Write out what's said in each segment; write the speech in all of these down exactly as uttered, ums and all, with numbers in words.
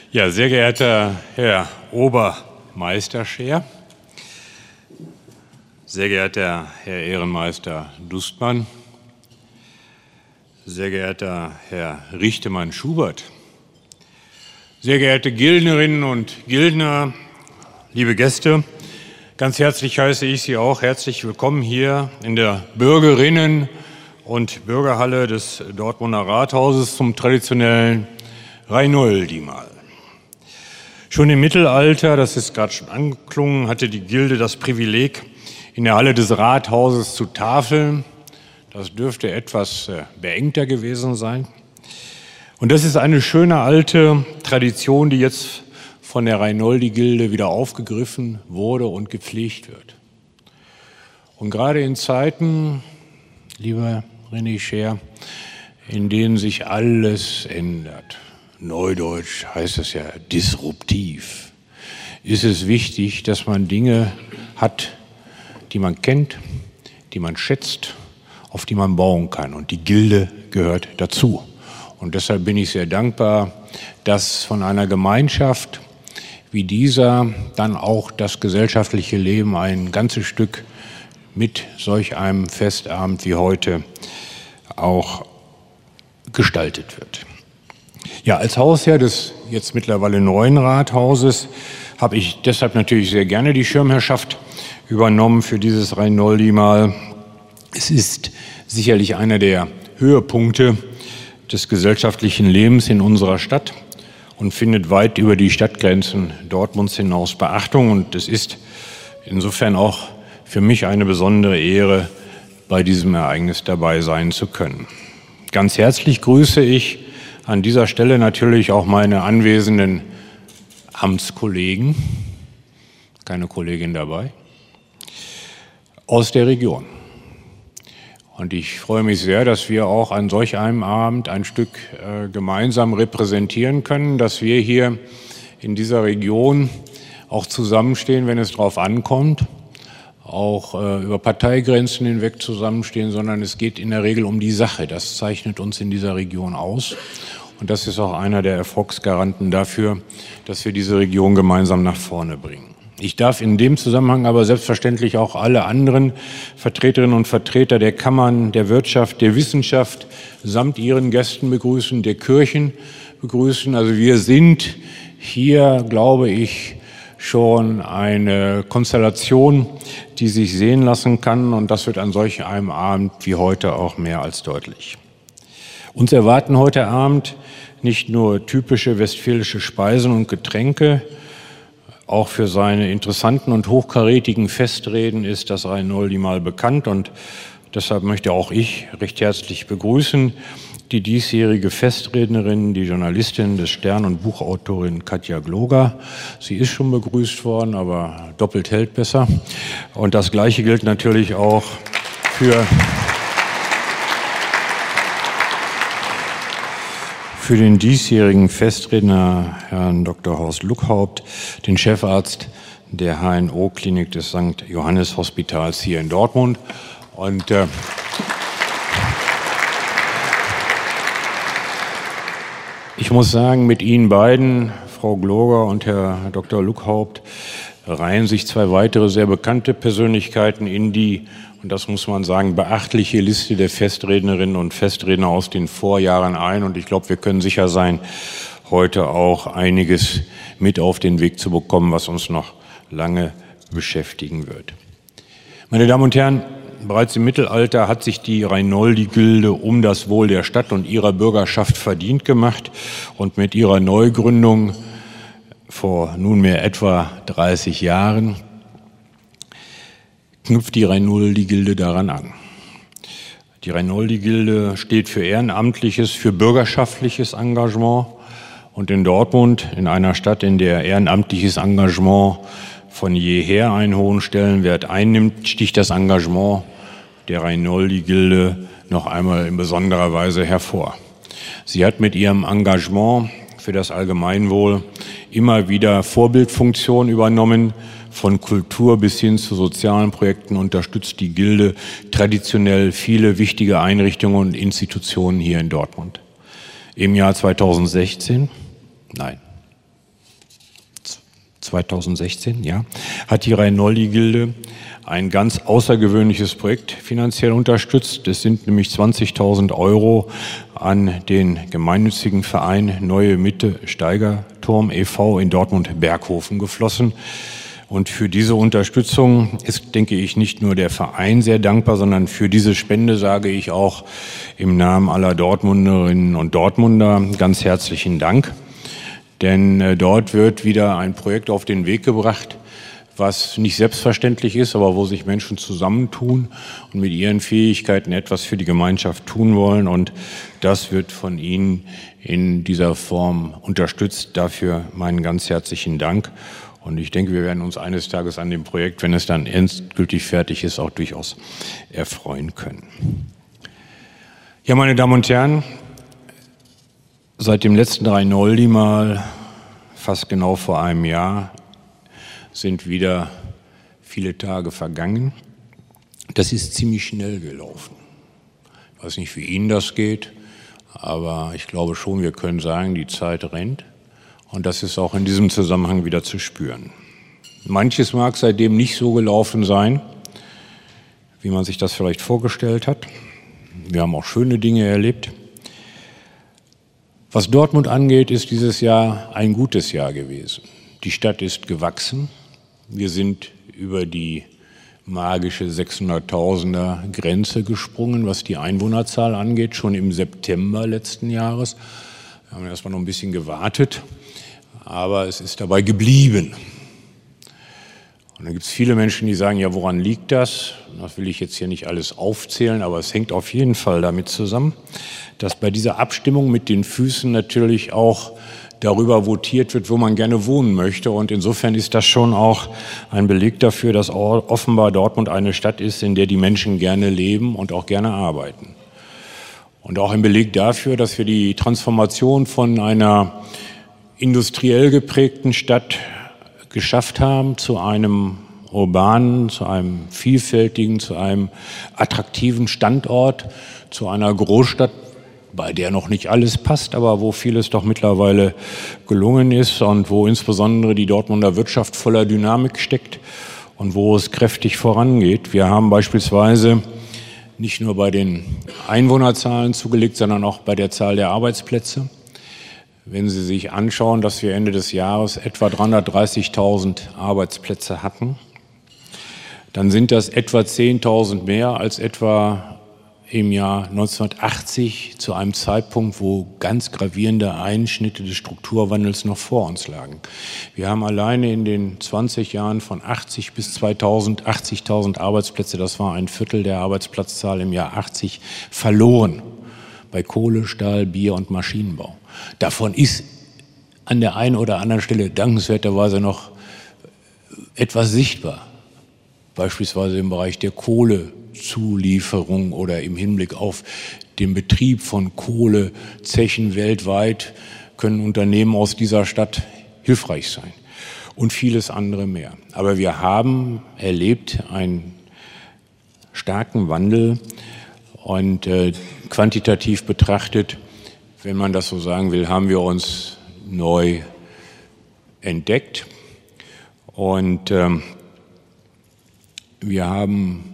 Ja, sehr geehrter Herr Obermeister Scheer, sehr geehrter Herr Ehrenmeister Dustmann, sehr geehrter Herr Richtemann-Schubert, sehr geehrte Gildnerinnen und Gildner, liebe Gäste, ganz herzlich heiße ich Sie auch herzlich willkommen hier in der Bürgerinnen- und Bürgerhalle des Dortmunder Rathauses zum traditionellen Reinoldi-Mahl. Schon im Mittelalter, das ist gerade schon angeklungen, hatte die Gilde das Privileg, in der Halle des Rathauses zu tafeln. Das dürfte etwas äh, beengter gewesen sein. Und das ist eine schöne alte Tradition, die jetzt von der Reinoldi-Gilde wieder aufgegriffen wurde und gepflegt wird. Und gerade in Zeiten, lieber René Scheer, in denen sich alles ändert, neudeutsch heißt es ja disruptiv, ist es wichtig, dass man Dinge hat, die man kennt, die man schätzt, auf die man bauen kann. Und die Gilde gehört dazu. Und deshalb bin ich sehr dankbar, dass von einer Gemeinschaft wie dieser dann auch das gesellschaftliche Leben ein ganzes Stück mit solch einem Festabend wie heute auch gestaltet wird. Ja, als Hausherr des jetzt mittlerweile neuen Rathauses habe ich deshalb natürlich sehr gerne die Schirmherrschaft übernommen für dieses Reinoldi-Mahl. Es ist sicherlich einer der Höhepunkte des gesellschaftlichen Lebens in unserer Stadt und findet weit über die Stadtgrenzen Dortmunds hinaus Beachtung. Und es ist insofern auch für mich eine besondere Ehre, bei diesem Ereignis dabei sein zu können. Ganz herzlich grüße ich an dieser Stelle natürlich auch meine anwesenden Amtskollegen, keine Kollegin dabei, aus der Region. Und ich freue mich sehr, dass wir auch an solch einem Abend ein Stück äh, gemeinsam repräsentieren können, dass wir hier in dieser Region auch zusammenstehen, wenn es darauf ankommt, auch äh, über Parteigrenzen hinweg zusammenstehen, sondern es geht in der Regel um die Sache. Das zeichnet uns in dieser Region aus. Und das ist auch einer der Erfolgsgaranten dafür, dass wir diese Region gemeinsam nach vorne bringen. Ich darf in dem Zusammenhang aber selbstverständlich auch alle anderen Vertreterinnen und Vertreter der Kammern, der Wirtschaft, der Wissenschaft samt ihren Gästen begrüßen, der Kirchen begrüßen. Also wir sind hier, glaube ich, schon eine Konstellation, die sich sehen lassen kann. Und das wird an solch einem Abend wie heute auch mehr als deutlich. Uns erwarten heute Abend nicht nur typische westfälische Speisen und Getränke. Auch für seine interessanten und hochkarätigen Festreden ist das Reinoldi-Mahl bekannt. Und deshalb möchte auch ich recht herzlich begrüßen die diesjährige Festrednerin, die Journalistin des Stern und Buchautorin Katja Gloger. Sie ist schon begrüßt worden, aber doppelt hält besser. Und das Gleiche gilt natürlich auch für, für den diesjährigen Festredner, Herrn Doktor Horst Luckhaupt, den Chefarzt der H N O-Klinik des Sankt Johannes Hospitals hier in Dortmund. Und äh, ich muss sagen, mit Ihnen beiden, Frau Gloger und Herr Doktor Luckhaupt, reihen sich zwei weitere sehr bekannte Persönlichkeiten in die, und das muss man sagen, beachtliche Liste der Festrednerinnen und Festredner aus den Vorjahren ein. Und ich glaube, wir können sicher sein, heute auch einiges mit auf den Weg zu bekommen, was uns noch lange beschäftigen wird. Meine Damen und Herren, bereits im Mittelalter hat sich die Reinoldi-Gilde um das Wohl der Stadt und ihrer Bürgerschaft verdient gemacht. Und mit ihrer Neugründung vor nunmehr etwa dreißig Jahren knüpft die Reinoldi-Gilde daran an. Die Reinoldi-Gilde steht für ehrenamtliches, für bürgerschaftliches Engagement. Und in Dortmund, in einer Stadt, in der ehrenamtliches Engagement von jeher einen hohen Stellenwert einnimmt, sticht das Engagement der Reinoldi-Gilde noch einmal in besonderer Weise hervor. Sie hat mit ihrem Engagement für das Allgemeinwohl immer wieder Vorbildfunktion übernommen. Von Kultur bis hin zu sozialen Projekten unterstützt die Gilde traditionell viele wichtige Einrichtungen und Institutionen hier in Dortmund. Im Jahr zweitausendsechzehn, nein, zweitausendsechzehn, ja, hat die Rhein-Noldi-Gilde ein ganz außergewöhnliches Projekt finanziell unterstützt. Es sind nämlich zwanzigtausend Euro an den gemeinnützigen Verein Neue Mitte Steigerturm e V in Dortmund-Berghofen geflossen. Und für diese Unterstützung ist, denke ich, nicht nur der Verein sehr dankbar, sondern für diese Spende sage ich auch im Namen aller Dortmunderinnen und Dortmunder ganz herzlichen Dank. Denn äh, dort wird wieder ein Projekt auf den Weg gebracht, was nicht selbstverständlich ist, aber wo sich Menschen zusammentun und mit ihren Fähigkeiten etwas für die Gemeinschaft tun wollen. Und das wird von Ihnen in dieser Form unterstützt. Dafür meinen ganz herzlichen Dank. Und ich denke, wir werden uns eines Tages an dem Projekt, wenn es dann endgültig fertig ist, auch durchaus erfreuen können. Ja, meine Damen und Herren, seit dem letzten Rhein-Noldi mal, fast genau vor einem Jahr, sind wieder viele Tage vergangen. Das ist ziemlich schnell gelaufen. Ich weiß nicht, wie Ihnen das geht, aber ich glaube schon, wir können sagen, die Zeit rennt. Und das ist auch in diesem Zusammenhang wieder zu spüren. Manches mag seitdem nicht so gelaufen sein, wie man sich das vielleicht vorgestellt hat. Wir haben auch schöne Dinge erlebt. Was Dortmund angeht, ist dieses Jahr ein gutes Jahr gewesen. Die Stadt ist gewachsen. Wir sind über die magische sechshunderttausender Grenze gesprungen, was die Einwohnerzahl angeht, schon im September letzten Jahres. Wir haben erstmal noch ein bisschen gewartet, aber es ist dabei geblieben. Und dann gibt es viele Menschen, die sagen, ja, woran liegt das? Das will ich jetzt hier nicht alles aufzählen, aber es hängt auf jeden Fall damit zusammen, dass bei dieser Abstimmung mit den Füßen natürlich auch darüber votiert wird, wo man gerne wohnen möchte. Und insofern ist das schon auch ein Beleg dafür, dass offenbar Dortmund eine Stadt ist, in der die Menschen gerne leben und auch gerne arbeiten. Und auch ein Beleg dafür, dass wir die Transformation von einer industriell geprägten Stadt geschafft haben zu einem urbanen, zu einem vielfältigen, zu einem attraktiven Standort, zu einer Großstadt, bei der noch nicht alles passt, aber wo vieles doch mittlerweile gelungen ist und wo insbesondere die Dortmunder Wirtschaft voller Dynamik steckt und wo es kräftig vorangeht. Wir haben beispielsweise nicht nur bei den Einwohnerzahlen zugelegt, sondern auch bei der Zahl der Arbeitsplätze. Wenn Sie sich anschauen, dass wir Ende des Jahres etwa dreihundertdreißigtausend Arbeitsplätze hatten, dann sind das etwa zehntausend mehr als etwa im Jahr neunzehnhundertachtzig zu einem Zeitpunkt, wo ganz gravierende Einschnitte des Strukturwandels noch vor uns lagen. Wir haben alleine in den zwanzig Jahren von achtzig bis zweitausend achtzigtausend Arbeitsplätze, das war ein Viertel der Arbeitsplatzzahl im Jahr achtzig, verloren bei Kohle, Stahl, Bier und Maschinenbau. Davon ist an der einen oder anderen Stelle dankenswerterweise noch etwas sichtbar, beispielsweise im Bereich der Kohlezulieferung oder im Hinblick auf den Betrieb von Kohlezechen weltweit können Unternehmen aus dieser Stadt hilfreich sein und vieles andere mehr. Aber wir haben erlebt einen starken Wandel und äh, quantitativ betrachtet, wenn man das so sagen will, haben wir uns neu entdeckt und ähm, wir haben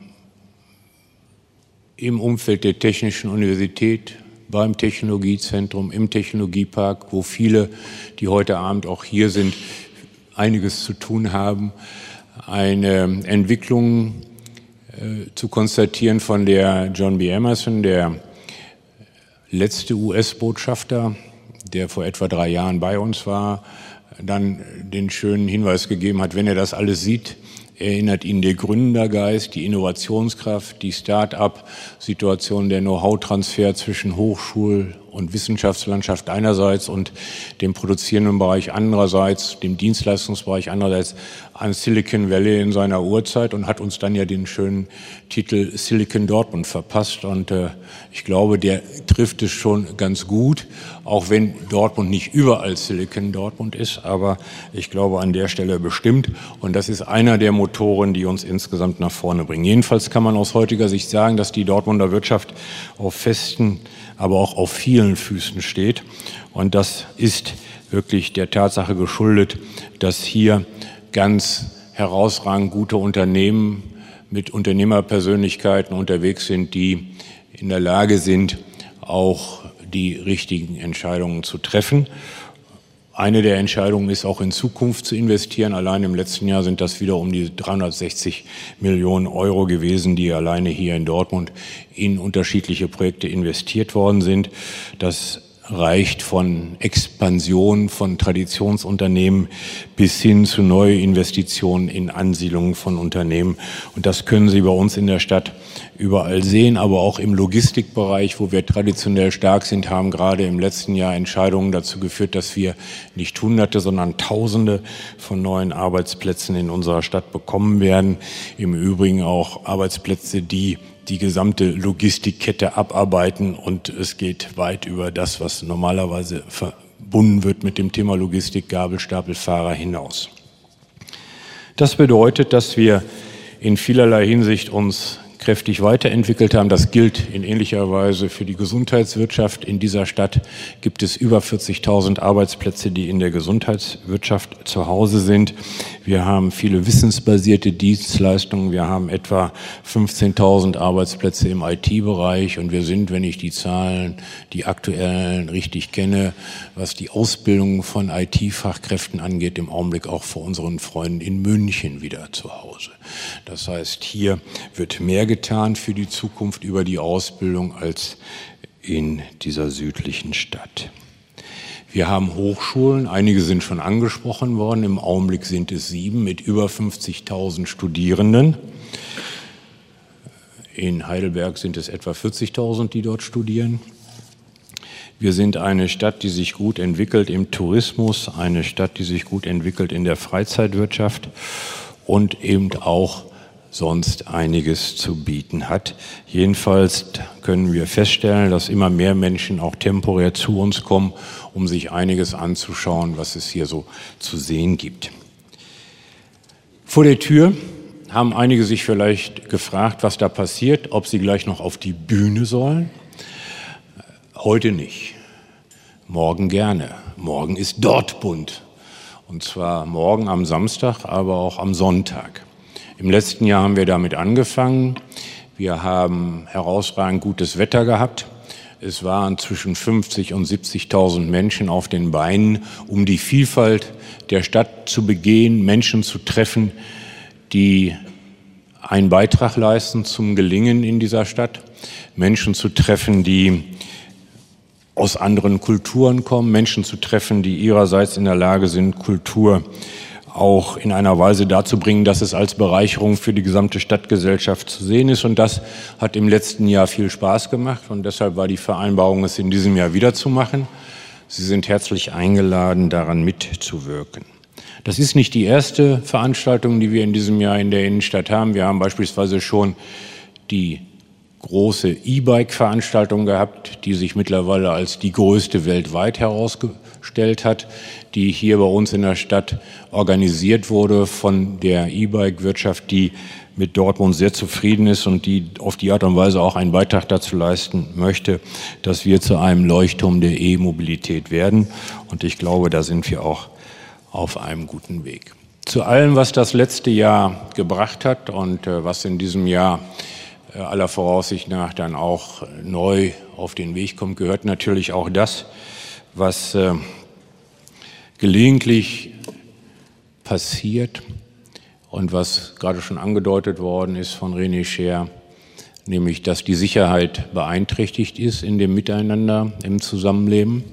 im Umfeld der Technischen Universität, beim Technologiezentrum, im Technologiepark, wo viele, die heute Abend auch hier sind, einiges zu tun haben, eine Entwicklung äh, zu konstatieren, von der John B. Emerson, der letzte U S-Botschafter, der vor etwa drei Jahren bei uns war, dann den schönen Hinweis gegeben hat, wenn er das alles sieht, erinnert ihn der Gründergeist, die Innovationskraft, die Start-up-Situation, der Know-how-Transfer zwischen Hochschul- und Wissenschaftslandschaft einerseits und dem produzierenden Bereich andererseits, dem Dienstleistungsbereich andererseits an Silicon Valley in seiner Urzeit und hat uns dann ja den schönen Titel Silicon Dortmund verpasst. Und äh, ich glaube, der trifft es schon ganz gut, auch wenn Dortmund nicht überall Silicon Dortmund ist, aber ich glaube an der Stelle bestimmt. Und das ist einer der Motoren, die uns insgesamt nach vorne bringen. Jedenfalls kann man aus heutiger Sicht sagen, dass die Dortmunder Wirtschaft auf festen, aber auch auf vielen Füßen steht. Und das ist wirklich der Tatsache geschuldet, dass hier ganz herausragend gute Unternehmen mit Unternehmerpersönlichkeiten unterwegs sind, die in der Lage sind, auch die richtigen Entscheidungen zu treffen. Eine der Entscheidungen ist auch in Zukunft zu investieren. Allein im letzten Jahr sind das wieder um die dreihundertsechzig Millionen Euro gewesen, die alleine hier in Dortmund in unterschiedliche Projekte investiert worden sind. Das reicht von Expansion von Traditionsunternehmen bis hin zu Neuinvestitionen in Ansiedlungen von Unternehmen. Und das können Sie bei uns in der Stadt überall sehen, aber auch im Logistikbereich, wo wir traditionell stark sind, haben gerade im letzten Jahr Entscheidungen dazu geführt, dass wir nicht Hunderte, sondern Tausende von neuen Arbeitsplätzen in unserer Stadt bekommen werden. Im Übrigen auch Arbeitsplätze, die die gesamte Logistikkette abarbeiten, und es geht weit über das, was normalerweise verbunden wird mit dem Thema Logistik, Gabelstapelfahrer hinaus. Das bedeutet, dass wir in vielerlei Hinsicht uns kräftig weiterentwickelt haben. Das gilt in ähnlicher Weise für die Gesundheitswirtschaft. In dieser Stadt gibt es über vierzigtausend Arbeitsplätze, die in der Gesundheitswirtschaft zu Hause sind. Wir haben viele wissensbasierte Dienstleistungen. Wir haben etwa fünfzehntausend Arbeitsplätze im I T-Bereich, und wir sind, wenn ich die Zahlen, die aktuellen, richtig kenne, was die Ausbildung von I T-Fachkräften angeht, im Augenblick auch vor unseren Freunden in München wieder zu Hause. Das heißt, hier wird mehr getan für die Zukunft über die Ausbildung als in dieser südlichen Stadt. Wir haben Hochschulen, einige sind schon angesprochen worden, im Augenblick sind es sieben mit über fünfzigtausend Studierenden. In Heidelberg sind es etwa vierzigtausend, die dort studieren. Wir sind eine Stadt, die sich gut entwickelt im Tourismus, eine Stadt, die sich gut entwickelt in der Freizeitwirtschaft und eben auch sonst einiges zu bieten hat. Jedenfalls können wir feststellen, dass immer mehr Menschen auch temporär zu uns kommen, um sich einiges anzuschauen, was es hier so zu sehen gibt. Vor der Tür haben einige sich vielleicht gefragt, was da passiert, ob sie gleich noch auf die Bühne sollen. Heute nicht. Morgen gerne. Morgen ist Dortmund. Und zwar morgen am Samstag, aber auch am Sonntag. Im letzten Jahr haben wir damit angefangen. Wir haben herausragend gutes Wetter gehabt. Es waren zwischen fünfzig und siebzigtausend Menschen auf den Beinen, um die Vielfalt der Stadt zu begehen, Menschen zu treffen, die einen Beitrag leisten zum Gelingen in dieser Stadt, Menschen zu treffen, die aus anderen Kulturen kommen, Menschen zu treffen, die ihrerseits in der Lage sind, Kultur auch in einer Weise darzubringen, dass es als Bereicherung für die gesamte Stadtgesellschaft zu sehen ist. Und das hat im letzten Jahr viel Spaß gemacht, und deshalb war die Vereinbarung, es in diesem Jahr wieder zu machen. Sie sind herzlich eingeladen, daran mitzuwirken. Das ist nicht die erste Veranstaltung, die wir in diesem Jahr in der Innenstadt haben. Wir haben beispielsweise schon die große E-Bike-Veranstaltung gehabt, die sich mittlerweile als die größte weltweit herausgestellt hat, die hier bei uns in der Stadt organisiert wurde von der E-Bike-Wirtschaft, die mit Dortmund sehr zufrieden ist und die auf die Art und Weise auch einen Beitrag dazu leisten möchte, dass wir zu einem Leuchtturm der E-Mobilität werden. Und ich glaube, da sind wir auch auf einem guten Weg. Zu allem, was das letzte Jahr gebracht hat und äh, was in diesem Jahr äh, aller Voraussicht nach dann auch neu auf den Weg kommt, gehört natürlich auch das, was äh, gelegentlich passiert und was gerade schon angedeutet worden ist von René Scher, nämlich, dass die Sicherheit beeinträchtigt ist in dem Miteinander, im Zusammenleben.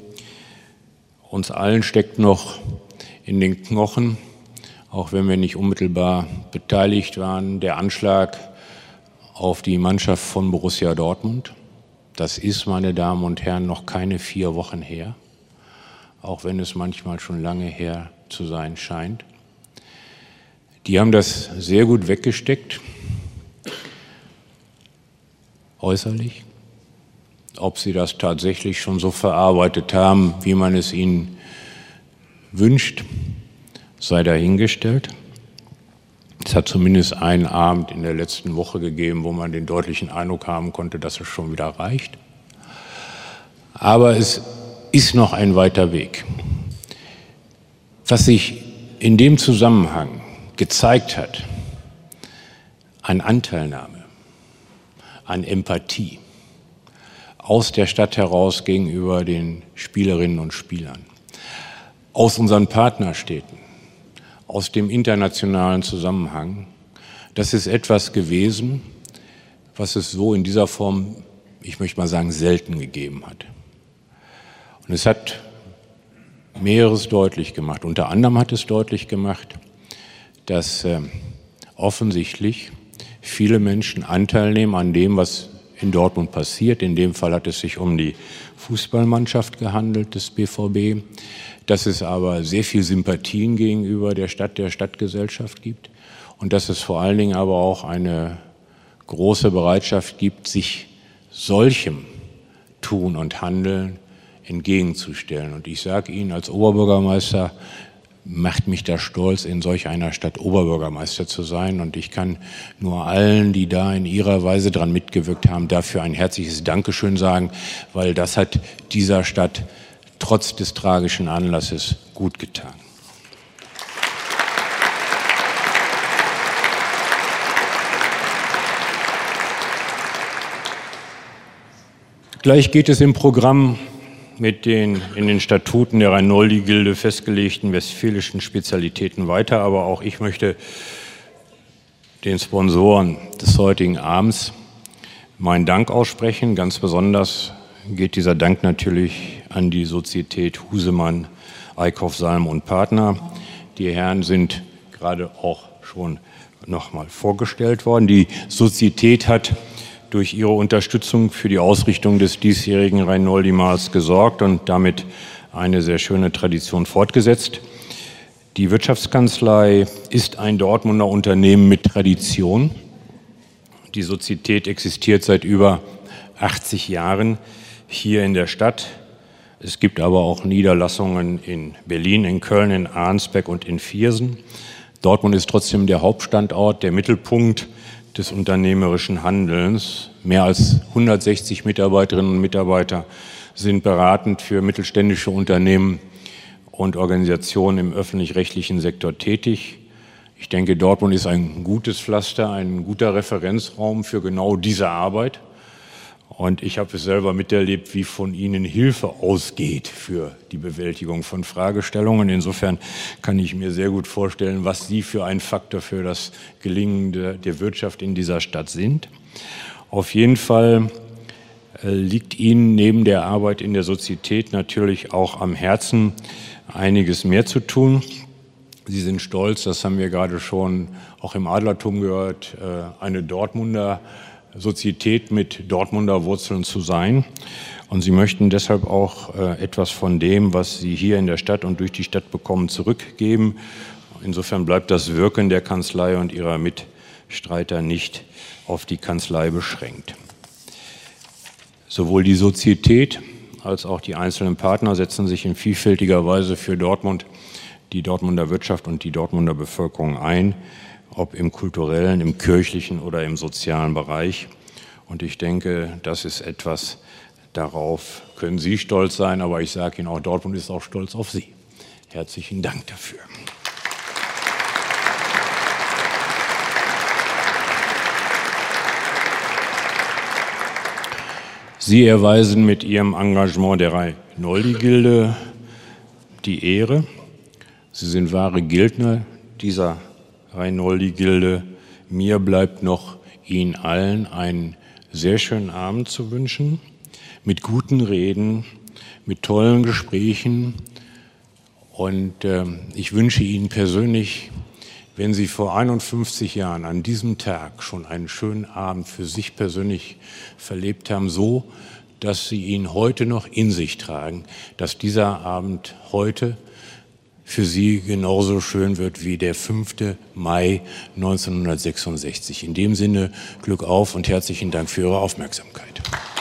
Uns allen steckt noch in den Knochen, auch wenn wir nicht unmittelbar beteiligt waren, der Anschlag auf die Mannschaft von Borussia Dortmund. Das ist, meine Damen und Herren, noch keine vier Wochen her, auch wenn es manchmal schon lange her zu sein scheint. Die haben das sehr gut weggesteckt, äußerlich. Ob sie das tatsächlich schon so verarbeitet haben, wie man es ihnen wünscht, sei dahingestellt. Es hat zumindest einen Abend in der letzten Woche gegeben, wo man den deutlichen Eindruck haben konnte, dass es schon wieder reicht. Aber es ist noch ein weiter Weg. was sich in dem Zusammenhang gezeigt hat, an Anteilnahme, an Empathie aus der Stadt heraus gegenüber den Spielerinnen und Spielern, aus unseren Partnerstädten, aus dem internationalen Zusammenhang, das ist etwas gewesen, was es so in dieser Form, ich möchte mal sagen, selten gegeben hat. Und es hat Mehreres deutlich gemacht. Unter anderem hat es deutlich gemacht, dass äh, offensichtlich viele Menschen Anteil nehmen an dem, was in Dortmund passiert. In dem Fall hat es sich um die Fußballmannschaft gehandelt des B V B, dass es aber sehr viel Sympathien gegenüber der Stadt, der Stadtgesellschaft gibt und dass es vor allen Dingen aber auch eine große Bereitschaft gibt, sich solchem Tun und Handeln entgegenzustellen. Und ich sage Ihnen, als Oberbürgermeister macht mich das stolz, in solch einer Stadt Oberbürgermeister zu sein. Und ich kann nur allen, die da in ihrer Weise dran mitgewirkt haben, dafür ein herzliches Dankeschön sagen, weil das hat dieser Stadt trotz des tragischen Anlasses gut getan. Gleich geht es im Programm mit den in den Statuten der Rhein-Noldi-Gilde festgelegten westfälischen Spezialitäten weiter. Aber auch ich möchte den Sponsoren des heutigen Abends meinen Dank aussprechen. Ganz besonders geht dieser Dank natürlich an die Sozietät Husemann, Eickhoff, Salm und Partner. Die Herren sind gerade auch schon noch mal vorgestellt worden. Die Sozietät hat durch ihre Unterstützung für die Ausrichtung des diesjährigen Rhein-Noldi-Mals gesorgt und damit eine sehr schöne Tradition fortgesetzt. Die Wirtschaftskanzlei ist ein Dortmunder Unternehmen mit Tradition. Die Sozietät existiert seit über achtzig Jahren hier in der Stadt. Es gibt aber auch Niederlassungen in Berlin, in Köln, in Arnsberg und in Viersen. Dortmund ist trotzdem der Hauptstandort, der Mittelpunkt des unternehmerischen Handelns. Mehr als hundertsechzig Mitarbeiterinnen und Mitarbeiter sind beratend für mittelständische Unternehmen und Organisationen im öffentlich-rechtlichen Sektor tätig. Ich denke, Dortmund ist ein gutes Pflaster, ein guter Referenzraum für genau diese Arbeit. Und ich habe es selber miterlebt, wie von Ihnen Hilfe ausgeht für die Bewältigung von Fragestellungen. Insofern kann ich mir sehr gut vorstellen, was Sie für ein Faktor für das Gelingen der, der Wirtschaft in dieser Stadt sind. Auf jeden Fall äh, liegt Ihnen neben der Arbeit in der Sozietät natürlich auch am Herzen, einiges mehr zu tun. Sie sind stolz, das haben wir gerade schon auch im Adlerturm gehört, äh, eine Dortmunder Sozietät mit Dortmunder Wurzeln zu sein. Und Sie möchten deshalb auch äh, etwas von dem, was Sie hier in der Stadt und durch die Stadt bekommen, zurückgeben. Insofern bleibt das Wirken der Kanzlei und ihrer Mitstreiter nicht auf die Kanzlei beschränkt. Sowohl die Sozietät als auch die einzelnen Partner setzen sich in vielfältiger Weise für Dortmund, die Dortmunder Wirtschaft und die Dortmunder Bevölkerung ein, ob im kulturellen, im kirchlichen oder im sozialen Bereich. Und ich denke, das ist etwas, darauf können Sie stolz sein, aber ich sage Ihnen auch, Dortmund ist auch stolz auf Sie. Herzlichen Dank dafür. Sie erweisen mit Ihrem Engagement der Rhein-Noldi-Gilde die Ehre. Sie sind wahre Gildner dieser Rhein-Noldi-Gilde. Mir bleibt noch, Ihnen allen einen sehr schönen Abend zu wünschen, mit guten Reden, mit tollen Gesprächen. Und äh, ich wünsche Ihnen persönlich, wenn Sie vor einundfünfzig Jahren an diesem Tag schon einen schönen Abend für sich persönlich verlebt haben, so, dass Sie ihn heute noch in sich tragen, dass dieser Abend heute für Sie genauso schön wird wie der fünfte Mai neunzehnhundertsechsundsechzig. In dem Sinne Glück auf und herzlichen Dank für Ihre Aufmerksamkeit.